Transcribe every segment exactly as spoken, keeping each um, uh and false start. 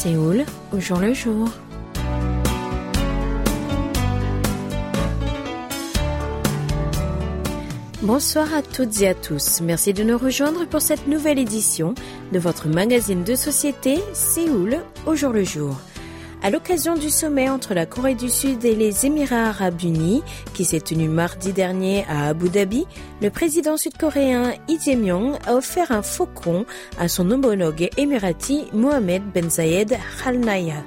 Séoul, au jour le jour. Bonsoir à toutes et à tous. Merci de nous rejoindre pour cette nouvelle édition de votre magazine de société Séoul, au jour le jour. À l'occasion du sommet entre la Corée du Sud et les Émirats arabes unis, qui s'est tenu mardi dernier à Abu Dhabi, le président sud-coréen Lee Jae-myung a offert un faucon à son homologue émirati Mohammed Ben Zayed Al Nahyan.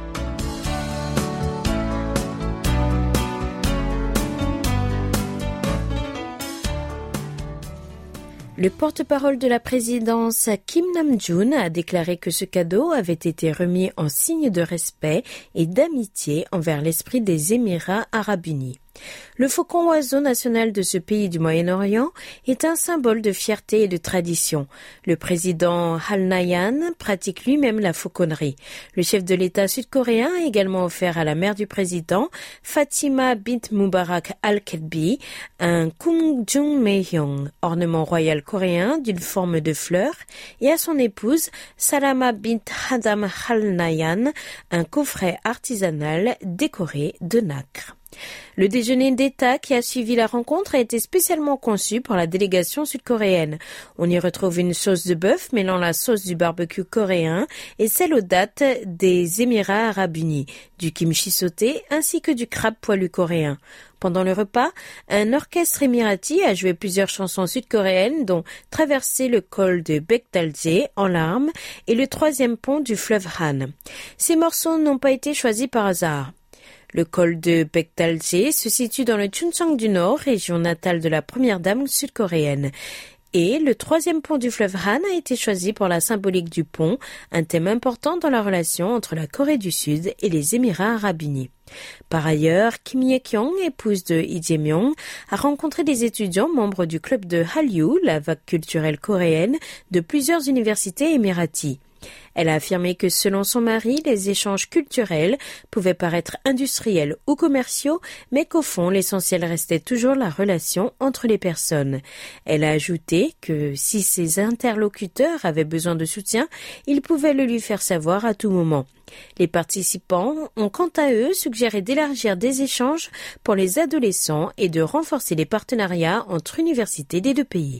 Le porte-parole de la présidence, Kim Nam-joon, a déclaré que ce cadeau avait été remis en signe de respect et d'amitié envers l'esprit des Émirats arabes unis. Le faucon oiseau national de ce pays du Moyen-Orient est un symbole de fierté et de tradition. Le président Al Nahyan pratique lui-même la fauconnerie. Le chef de l'État sud-coréen a également offert à la mère du président, Fatima bint Mubarak Al-Ketbi, un Kumjung Myeong, ornement royal coréen d'une forme de fleur, et à son épouse, Salama bint Hadam Al Nahyan, un coffret artisanal décoré de nacre. Le déjeuner d'État qui a suivi la rencontre a été spécialement conçu pour la délégation sud-coréenne. On y retrouve une sauce de bœuf mêlant la sauce du barbecue coréen et celle aux dattes des Émirats arabes unis, du kimchi sauté ainsi que du crabe poilu coréen. Pendant le repas, un orchestre émirati a joué plusieurs chansons sud-coréennes dont Traverser le col de Baekdalje en larmes et le troisième pont du fleuve Han. Ces morceaux n'ont pas été choisis par hasard. Le col de Baekdalje se situe dans le Chuncheon du Nord, région natale de la première dame sud-coréenne. Et le troisième pont du fleuve Han a été choisi pour la symbolique du pont, un thème important dans la relation entre la Corée du Sud et les Émirats arabes unis. Par ailleurs, Kim Ye-kyung, épouse de Lee Jae-myung, a rencontré des étudiants membres du club de Hallyu, la vague culturelle coréenne, de plusieurs universités émiraties. Elle a affirmé que selon son mari, les échanges culturels pouvaient paraître industriels ou commerciaux, mais qu'au fond, l'essentiel restait toujours la relation entre les personnes. Elle a ajouté que si ses interlocuteurs avaient besoin de soutien, ils pouvaient le lui faire savoir à tout moment. Les participants ont quant à eux suggéré d'élargir des échanges pour les adolescents et de renforcer les partenariats entre universités des deux pays.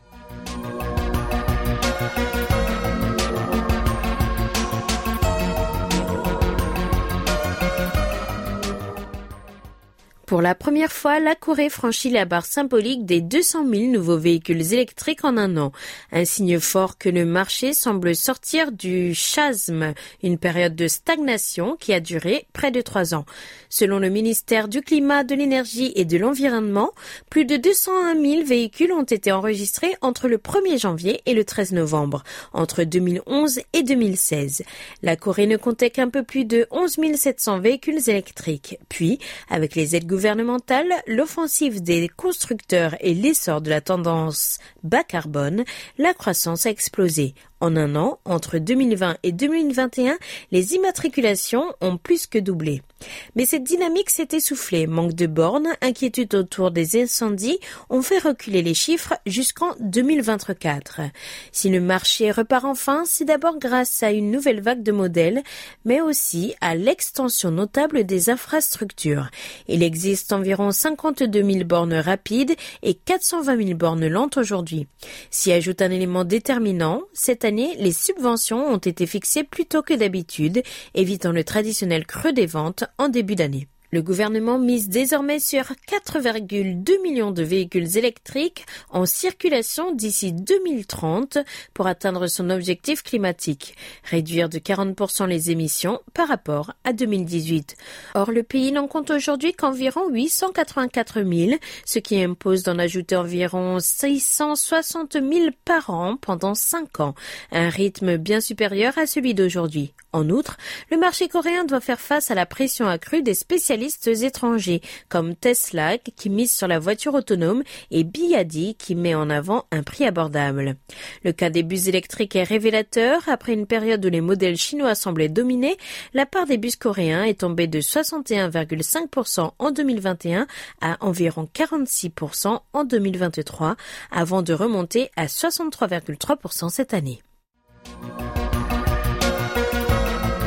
Pour la première fois, la Corée franchit la barre symbolique des deux cent mille nouveaux véhicules électriques en un an. Un signe fort que le marché semble sortir du chasme, une période de stagnation qui a duré près de trois ans. Selon le ministère du Climat, de l'Énergie et de l'Environnement, plus de deux cent un mille véhicules ont été enregistrés entre le premier janvier et le treize novembre, entre deux mille onze et deux mille seize. La Corée ne comptait qu'un peu plus de onze mille sept cents véhicules électriques. Puis, avec les aides gouvernementale, l'offensive des constructeurs et l'essor de la tendance bas carbone, la croissance a explosé. En un an, entre deux mille vingt et deux mille vingt et un, les immatriculations ont plus que doublé. Mais cette dynamique s'est essoufflée. Manque de bornes, inquiétude autour des incendies ont fait reculer les chiffres jusqu'en deux mille vingt-quatre. Si le marché repart enfin, c'est d'abord grâce à une nouvelle vague de modèles, mais aussi à l'extension notable des infrastructures. Il existe environ cinquante-deux mille bornes rapides et quatre cent vingt mille bornes lentes aujourd'hui. S'y ajoute un élément déterminant, cette année, les subventions ont été fixées plus tôt que d'habitude, évitant le traditionnel creux des ventes en début d'année. Le gouvernement mise désormais sur quatre virgule deux millions de véhicules électriques en circulation d'ici deux mille trente pour atteindre son objectif climatique, réduire de quarante pour cent les émissions par rapport à deux mille dix-huit. Or, le pays n'en compte aujourd'hui qu'environ huit cent quatre-vingt-quatre mille, ce qui impose d'en ajouter environ six cent soixante mille par an pendant cinq ans, un rythme bien supérieur à celui d'aujourd'hui. En outre, le marché coréen doit faire face à la pression accrue des spécialistes étrangers, comme Tesla qui mise sur la voiture autonome et B Y D qui met en avant un prix abordable. Le cas des bus électriques est révélateur. Après une période où les modèles chinois semblaient dominer, la part des bus coréens est tombée de soixante et un virgule cinq pour cent en deux mille vingt et un à environ quarante-six pour cent en deux mille vingt-trois, avant de remonter à soixante-trois virgule trois pour cent cette année.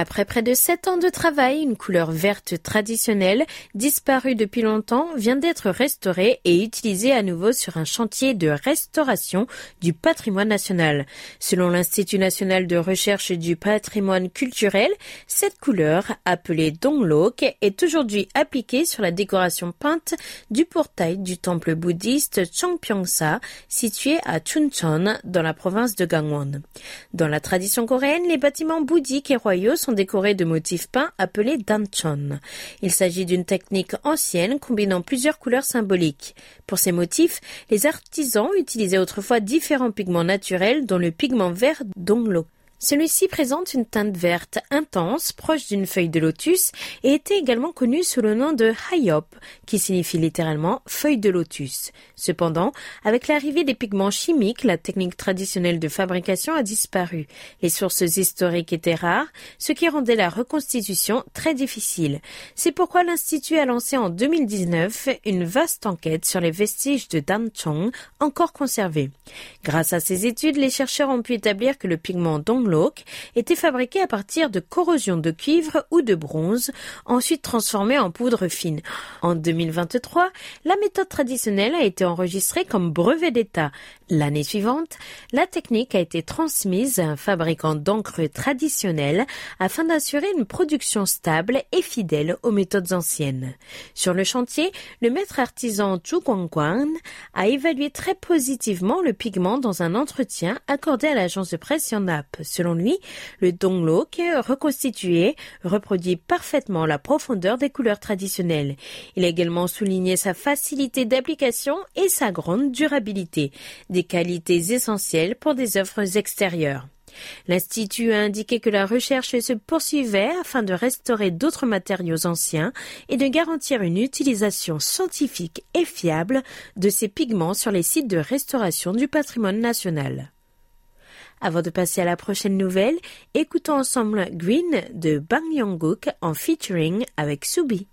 Après près de sept ans de travail, une couleur verte traditionnelle, disparue depuis longtemps, vient d'être restaurée et utilisée à nouveau sur un chantier de restauration du patrimoine national. Selon l'Institut national de recherche du patrimoine culturel, cette couleur, appelée donglok, est aujourd'hui appliquée sur la décoration peinte du portail du temple bouddhiste Chongpyongsa, situé à Chuncheon, dans la province de Gangwon. Dans la tradition coréenne, les bâtiments bouddhiques et royaux sont décorés de motifs peints appelés danchon. Il s'agit d'une technique ancienne combinant plusieurs couleurs symboliques. Pour ces motifs, les artisans utilisaient autrefois différents pigments naturels dont le pigment vert donglok. Celui-ci présente une teinte verte intense, proche d'une feuille de lotus, et était également connu sous le nom de hayop, qui signifie littéralement feuille de lotus. Cependant, avec l'arrivée des pigments chimiques, la technique traditionnelle de fabrication a disparu. Les sources historiques étaient rares, ce qui rendait la reconstitution très difficile. C'est pourquoi l'Institut a lancé en deux mille dix-neuf une vaste enquête sur les vestiges de danchon encore conservés. Grâce à ces études, les chercheurs ont pu établir que le pigment donglok était fabriqué à partir de corrosion de cuivre ou de bronze, ensuite transformé en poudre fine. En deux mille vingt-trois, la méthode traditionnelle a été enregistrée comme brevet d'État. L'année suivante, la technique a été transmise à un fabricant d'encre traditionnelle afin d'assurer une production stable et fidèle aux méthodes anciennes. Sur le chantier, le maître artisan Chu Guangguan a évalué très positivement le pigment dans un entretien accordé à l'agence de presse Yonhap. Selon lui, le donglok reconstitué reproduit parfaitement la profondeur des couleurs traditionnelles. Il a également souligné sa facilité d'application et sa grande durabilité, des qualités essentielles pour des œuvres extérieures. L'Institut a indiqué que la recherche se poursuivait afin de restaurer d'autres matériaux anciens et de garantir une utilisation scientifique et fiable de ces pigments sur les sites de restauration du patrimoine national. Avant de passer à la prochaine nouvelle, écoutons ensemble Green de Bang Yong-guk en featuring avec Subi.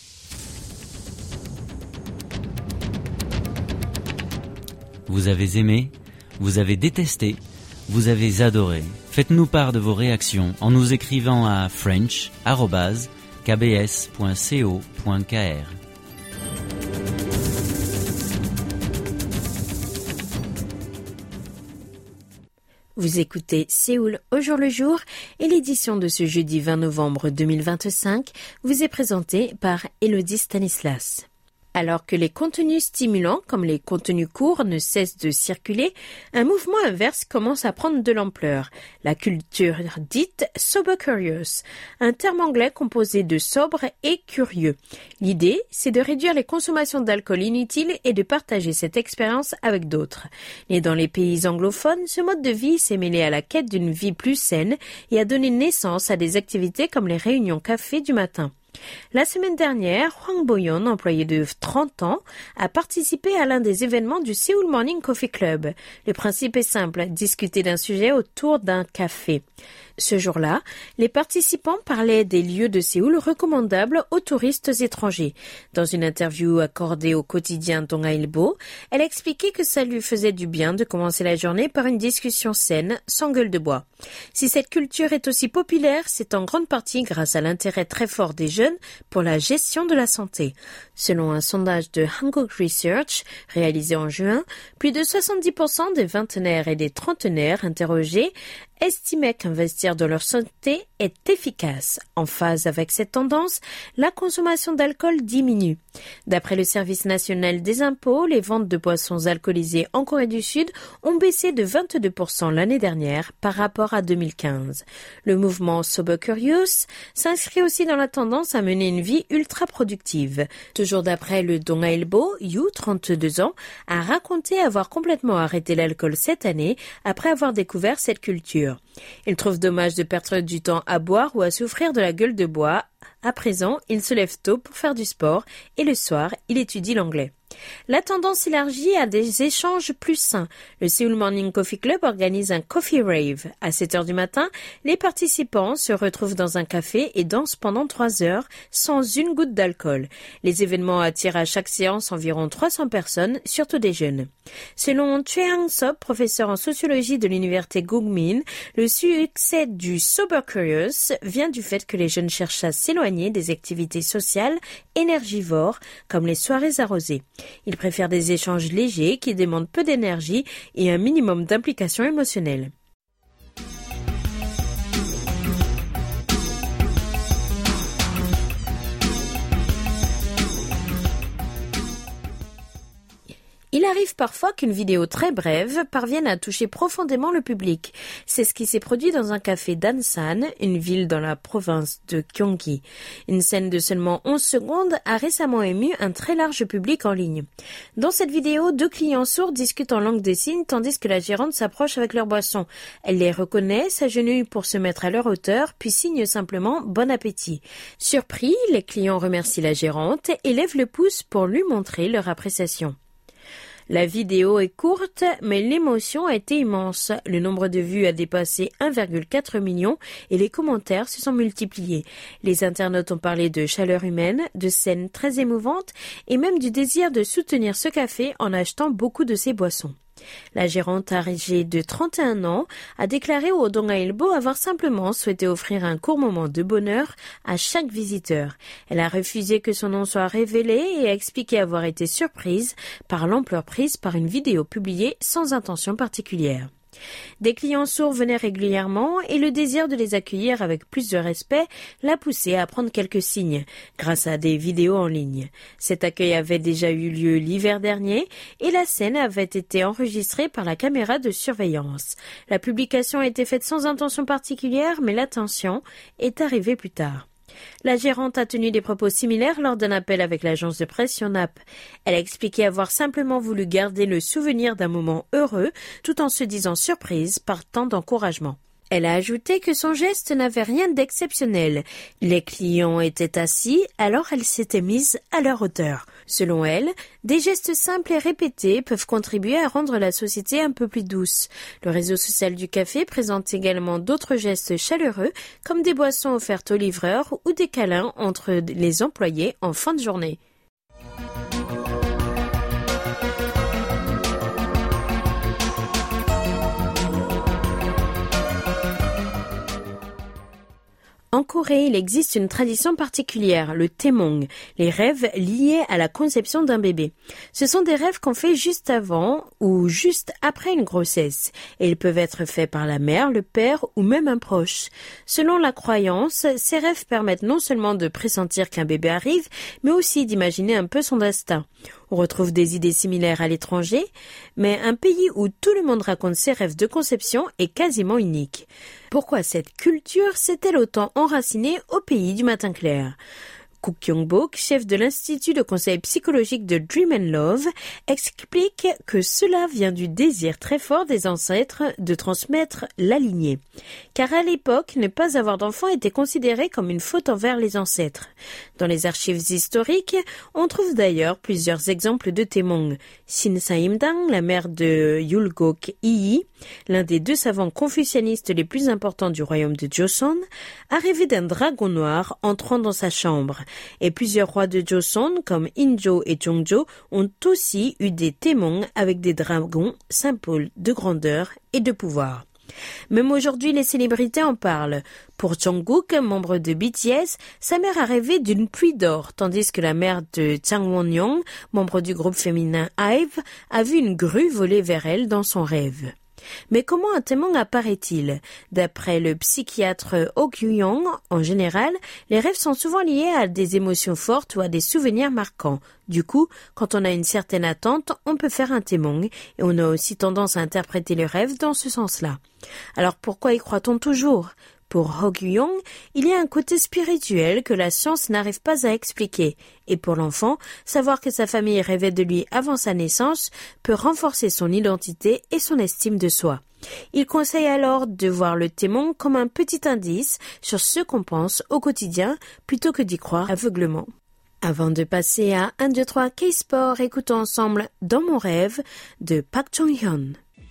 Vous avez aimé, vous avez détesté, vous avez adoré. Faites-nous part de vos réactions en nous écrivant à french arobase k b s point co point k r. Vous écoutez Séoul au jour le jour et l'édition de ce jeudi vingt novembre deux mille vingt-cinq vous est présentée par Élodie Stanislas. Alors que les contenus stimulants, comme les contenus courts, ne cessent de circuler, un mouvement inverse commence à prendre de l'ampleur. La culture dite « sober curious », un terme anglais composé de sobre et curieux. L'idée, c'est de réduire les consommations d'alcool inutiles et de partager cette expérience avec d'autres. Né dans les pays anglophones, ce mode de vie s'est mêlé à la quête d'une vie plus saine et a donné naissance à des activités comme les réunions café du matin. La semaine dernière, Hwang Bo-yeon, employé de trente ans, a participé à l'un des événements du Seoul Morning Coffee Club. Le principe est simple, discuter d'un sujet autour d'un café. Ce jour-là, les participants parlaient des lieux de Séoul recommandables aux touristes étrangers. Dans une interview accordée au quotidien Dongailbo, elle expliquait que ça lui faisait du bien de commencer la journée par une discussion saine, sans gueule de bois. Si cette culture est aussi populaire, c'est en grande partie grâce à l'intérêt très fort des jeunes pour la gestion de la santé. Selon un sondage de Hankook Research réalisé en juin, plus de soixante-dix pour cent des vingtenaires et des trentenaires interrogés estimaient qu'investir dans leur santé est efficace. En phase avec cette tendance, la consommation d'alcool diminue. D'après le Service national des impôts, les ventes de boissons alcoolisées en Corée du Sud ont baissé de vingt-deux pour cent l'année dernière par rapport à deux mille quinze. Le mouvement Sober Curious s'inscrit aussi dans la tendance à mener une vie ultra productive. Toujours d'après le Dongailbo, Yu, trente-deux ans, a raconté avoir complètement arrêté l'alcool cette année après avoir découvert cette culture. Il trouve dommage de perdre du temps à boire ou à souffrir de la gueule de bois. À présent, il se lève tôt pour faire du sport et le soir, il étudie l'anglais. La tendance élargie à des échanges plus sains. Le Seoul Morning Coffee Club organise un Coffee Rave. À sept heures du matin, les participants se retrouvent dans un café et dansent pendant trois heures sans une goutte d'alcool. Les événements attirent à chaque séance environ trois cents personnes, surtout des jeunes. Selon Choi Hang-sop, professeur en sociologie de l'université Gugmin, le succès du Sober Curious vient du fait que les jeunes cherchent à s'éloigner des activités sociales énergivores comme les soirées arrosées. Ils préfèrent des échanges légers qui demandent peu d'énergie et un minimum d'implication émotionnelle. Il arrive parfois qu'une vidéo très brève parvienne à toucher profondément le public. C'est ce qui s'est produit dans un café d'Ansan, une ville dans la province de Gyeonggi. Une scène de seulement onze secondes a récemment ému un très large public en ligne. Dans cette vidéo, deux clients sourds discutent en langue des signes tandis que la gérante s'approche avec leur boisson. Elle les reconnaît, s'agenouille pour se mettre à leur hauteur, puis signe simplement « bon appétit ». Surpris, les clients remercient la gérante et lèvent le pouce pour lui montrer leur appréciation. La vidéo est courte, mais l'émotion a été immense. Le nombre de vues a dépassé un virgule quatre million et les commentaires se sont multipliés. Les internautes ont parlé de chaleur humaine, de scènes très émouvantes et même du désir de soutenir ce café en achetant beaucoup de ses boissons. La gérante âgée de trente et un ans a déclaré au Donghailbo avoir simplement souhaité offrir un court moment de bonheur à chaque visiteur. Elle a refusé que son nom soit révélé et a expliqué avoir été surprise par l'ampleur prise par une vidéo publiée sans intention particulière. Des clients sourds venaient régulièrement et le désir de les accueillir avec plus de respect l'a poussé à prendre quelques signes grâce à des vidéos en ligne. Cet accueil avait déjà eu lieu l'hiver dernier et la scène avait été enregistrée par la caméra de surveillance. La publication a été faite sans intention particulière, mais l'attention est arrivée plus tard. La gérante a tenu des propos similaires lors d'un appel avec l'agence de presse Yonhap. Elle a expliqué avoir simplement voulu garder le souvenir d'un moment heureux tout en se disant surprise par tant d'encouragement. Elle a ajouté que son geste n'avait rien d'exceptionnel. Les clients étaient assis, alors elle s'était mise à leur hauteur. Selon elle, des gestes simples et répétés peuvent contribuer à rendre la société un peu plus douce. Le réseau social du café présente également d'autres gestes chaleureux, comme des boissons offertes aux livreurs ou des câlins entre les employés en fin de journée. En Corée, il existe une tradition particulière, le taemong, les rêves liés à la conception d'un bébé. Ce sont des rêves qu'on fait juste avant ou juste après une grossesse, et ils peuvent être faits par la mère, le père ou même un proche. Selon la croyance, ces rêves permettent non seulement de pressentir qu'un bébé arrive, mais aussi d'imaginer un peu son destin. On retrouve des idées similaires à l'étranger, mais un pays où tout le monde raconte ses rêves de conception est quasiment unique. Pourquoi cette culture s'est-elle autant enracinée au pays du matin clair ? Kook Kyung-bok, chef de l'Institut de conseil psychologique de Dream and Love, explique que cela vient du désir très fort des ancêtres de transmettre la lignée. Car à l'époque, ne pas avoir d'enfant était considéré comme une faute envers les ancêtres. Dans les archives historiques, on trouve d'ailleurs plusieurs exemples de taemong. Shin Sa-imdang, la mère de Yulgok Yi, l'un des deux savants confucianistes les plus importants du royaume de Joseon, a rêvé d'un dragon noir entrant dans sa chambre. Et plusieurs rois de Joseon, comme Injo et Jongjo, ont aussi eu des taemong avec des dragons, symboles de grandeur et de pouvoir. Même aujourd'hui, les célébrités en parlent. Pour Jungkook, membre de B T S, sa mère a rêvé d'une pluie d'or, tandis que la mère de Jang Won-young, membre du groupe féminin IVE, a vu une grue voler vers elle dans son rêve. Mais comment un taemong apparaît-il ? D'après le psychiatre Oh Kyu-young, en général, les rêves sont souvent liés à des émotions fortes ou à des souvenirs marquants. Du coup, quand on a une certaine attente, on peut faire un taemong et on a aussi tendance à interpréter le rêve dans ce sens-là. Alors pourquoi y croit-on toujours ? Pour Oh Kyu-young, il y a un côté spirituel que la science n'arrive pas à expliquer. Et pour l'enfant, savoir que sa famille rêvait de lui avant sa naissance peut renforcer son identité et son estime de soi. Il conseille alors de voir le taemong comme un petit indice sur ce qu'on pense au quotidien plutôt que d'y croire aveuglement. Avant de passer à un, deux, trois K-Sport, écoutons ensemble Dans mon rêve de Park Jong-hyun.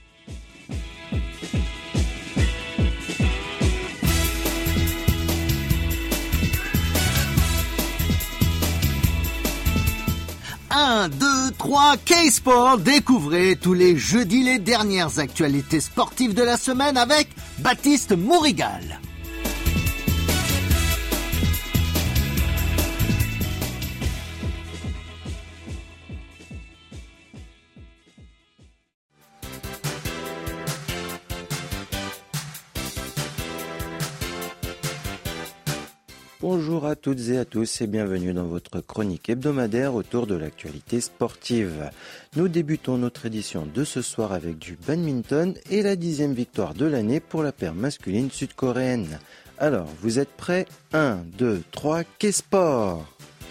un, deux, trois, K-Sport, découvrez tous les jeudis les dernières actualités sportives de la semaine avec Baptiste Mourigal. Bonjour à toutes et à tous et bienvenue dans votre chronique hebdomadaire autour de l'actualité sportive. Nous débutons notre édition de ce soir avec du badminton et la dixième victoire de l'année pour la paire masculine sud-coréenne. Alors, vous êtes prêts ? un, deux, trois, K-Sport !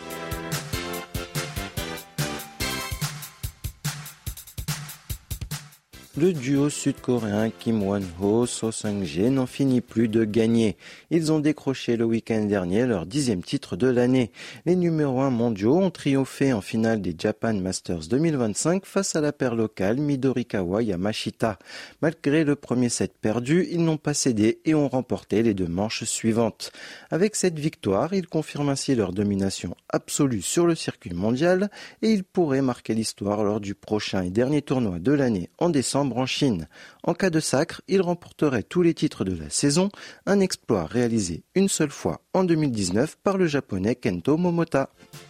Le duo sud-coréen Kim Won-ho, So Seung-jae n'en finit plus de gagner. Ils ont décroché le week-end dernier leur dixième titre de l'année. Les numéros un mondiaux ont triomphé en finale des Japan Masters deux mille vingt-cinq face à la paire locale Midorikawa Yamashita. Malgré le premier set perdu, ils n'ont pas cédé et ont remporté les deux manches suivantes. Avec cette victoire, ils confirment ainsi leur domination absolue sur le circuit mondial et ils pourraient marquer l'histoire lors du prochain et dernier tournoi de l'année en décembre en Chine. En cas de sacre, il remporterait tous les titres de la saison, un exploit réalisé une seule fois en deux mille dix-neuf par le japonais Kento Momota.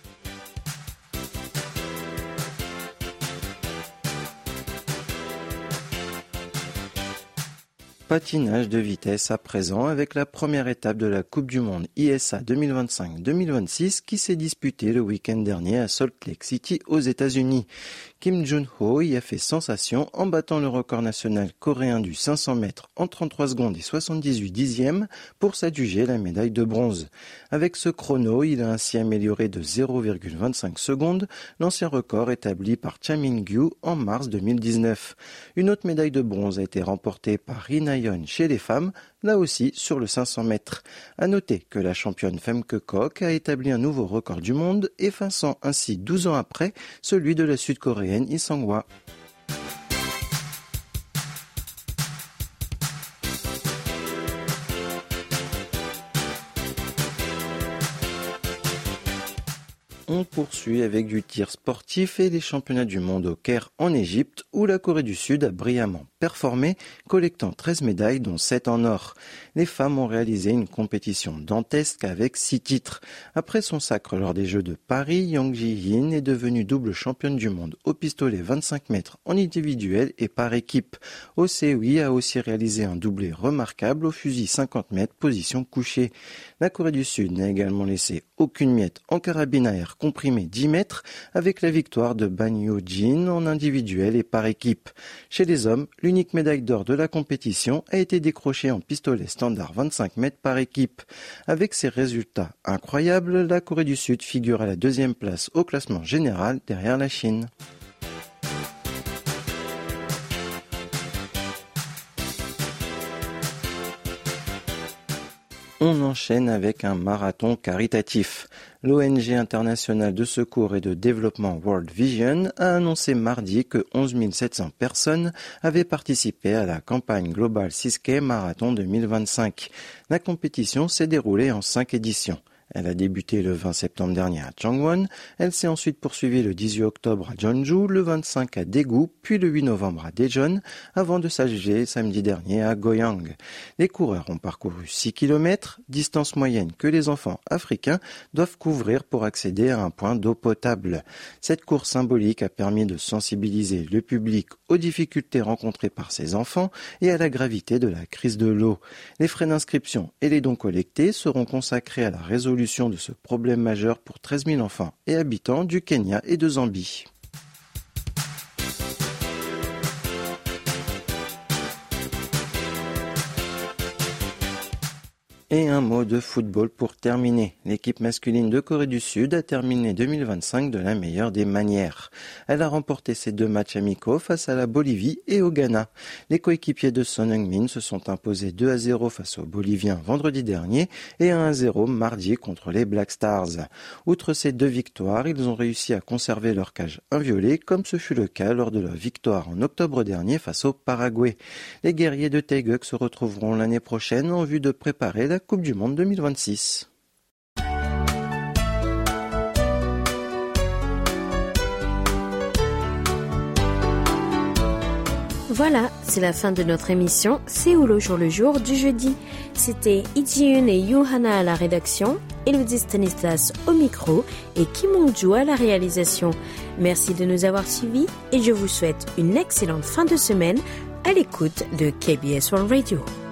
Patinage de vitesse à présent avec la première étape de la Coupe du Monde I S A deux mille vingt-cinq deux mille vingt-six qui s'est disputée le week-end dernier à Salt Lake City aux États-Unis. Kim Jun-ho y a fait sensation en battant le record national coréen du cinq cents mètres en trente-trois secondes et soixante-dix-huit dixièmes pour s'adjuger la médaille de bronze. Avec ce chrono, il a ainsi amélioré de zéro virgule vingt-cinq secondes l'ancien record établi par Cha Min-gyu en mars deux mille dix-neuf. Une autre médaille de bronze a été remportée par Ri Na-yeon chez les femmes, là aussi sur le cinq cents mètres. À noter que la championne Femke Kok a établi un nouveau record du monde, effaçant ainsi douze ans après celui de la sud-coréenne Lee Sang-hwa. On poursuit avec du tir sportif et les championnats du monde au Caire en Égypte où la Corée du Sud a brillamment performé, collectant treize médailles dont sept en or. Les femmes ont réalisé une compétition dantesque avec six titres. Après son sacre lors des Jeux de Paris, Yang Ji-hin est devenue double championne du monde au pistolet vingt-cinq mètres en individuel et par équipe. Oh Se-oui a aussi réalisé un doublé remarquable au fusil cinquante mètres position couchée. La Corée du Sud n'a également laissé aucune miette en carabine à air comprimé dix mètres avec la victoire de Ban Hyo-jin en individuel et par équipe. Chez les hommes, l'unique médaille d'or de la compétition a été décrochée en pistolet standard vingt-cinq mètres par équipe. Avec ces résultats incroyables, la Corée du Sud figure à la deuxième place au classement général derrière la Chine. On enchaîne avec un marathon caritatif. L'O N G internationale de secours et de développement World Vision a annoncé mardi que onze mille sept cents personnes avaient participé à la campagne Global six K Marathon deux mille vingt-cinq. La compétition s'est déroulée en cinq éditions. Elle a débuté le vingt septembre dernier à Changwon, elle s'est ensuite poursuivie le dix-huit octobre à Jeonju, le vingt-cinq à Daegu, puis le huit novembre à Daejeon, avant de s'achever samedi dernier à Goyang. Les coureurs ont parcouru six kilomètres, distance moyenne que les enfants africains doivent couvrir pour accéder à un point d'eau potable. Cette course symbolique a permis de sensibiliser le public aux difficultés rencontrées par ces enfants et à la gravité de la crise de l'eau. Les frais d'inscription et les dons collectés seront consacrés à la résolution de ce problème majeur pour treize mille enfants et habitants du Kenya et de Zambie. Et un mot de football pour terminer. L'équipe masculine de Corée du Sud a terminé deux mille vingt-cinq de la meilleure des manières. Elle a remporté ses deux matchs amicaux face à la Bolivie et au Ghana. Les coéquipiers de Son Heung-min se sont imposés deux à zéro face aux Boliviens vendredi dernier et un à zéro mardi contre les Black Stars. Outre ces deux victoires, ils ont réussi à conserver leur cage inviolée comme ce fut le cas lors de leur victoire en octobre dernier face au Paraguay. Les guerriers de Taeguk se retrouveront l'année prochaine en vue de préparer la Coupe du Monde deux mille vingt-six. Voilà, c'est la fin de notre émission Séoul au jour le jour du jeudi. C'était Lee Ji-eun et Yoo-hana à la rédaction, Elodie Stanislas au micro et Kim Hong-joo à la réalisation. Merci de nous avoir suivis et je vous souhaite une excellente fin de semaine à l'écoute de K B S World Radio.